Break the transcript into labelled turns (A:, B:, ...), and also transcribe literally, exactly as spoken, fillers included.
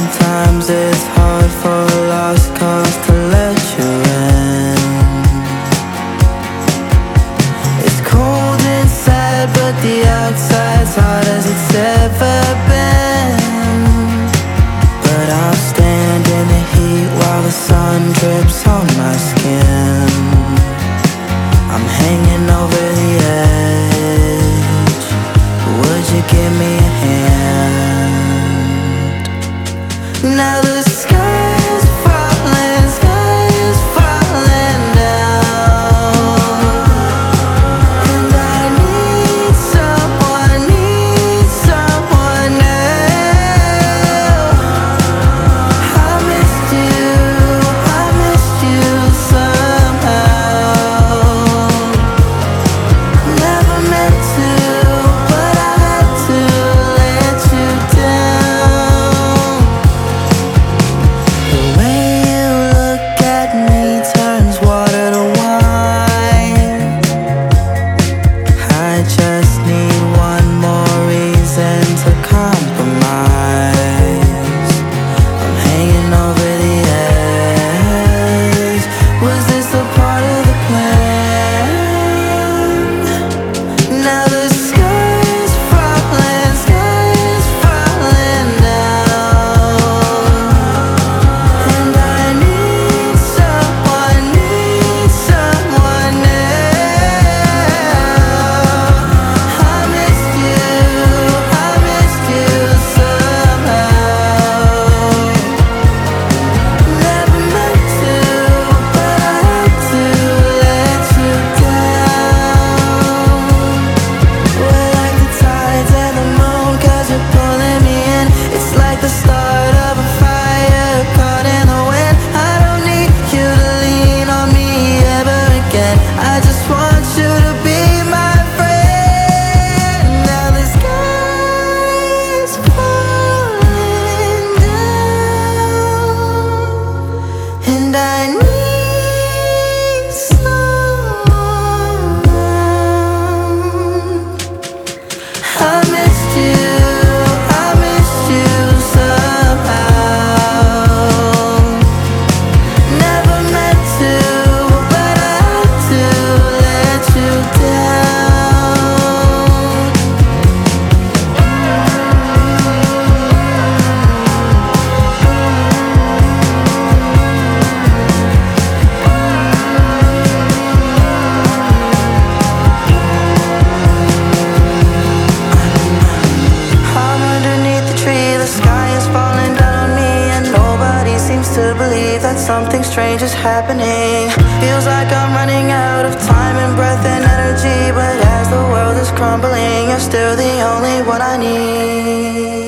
A: Sometimes it's hard for a lost cause to let you in. It's cold inside, but the outside's hard as it's ever been. But I'll stand in the heat while the sun drips on my skin. I'm hanging over the edge. Would you give me a hand? Now the sky is falling, sky is falling down, and I need someone, need someone new. I missed you, I missed you somehow. Never meant to, but I had to let you down. The way you look at me turns water to wine. I just need one more reason to compromise. I'm hanging over the edge. Was this a part of the plan? Now the sky is falling, sky is falling down, and I need someone, need someone new. I missed you, I missed you somehow. Never meant to, but I had to let you down. We're like the tides and the moon, cause you're pulling me in. It's like the start of a fire caught in the wind. I don't need you to lean on me ever again. I just want you to be my friend. Now the sky is falling down, and I need someone. I missed you, I missed you somehow. Never meant to, but I had to let you down. I'm underneath the tree, the sky is falling down on me, and nobody seems to believe that something strange is happening. Feels like I'm running out of time and breath and energy, but as the world is crumbling, you're still the only one I need.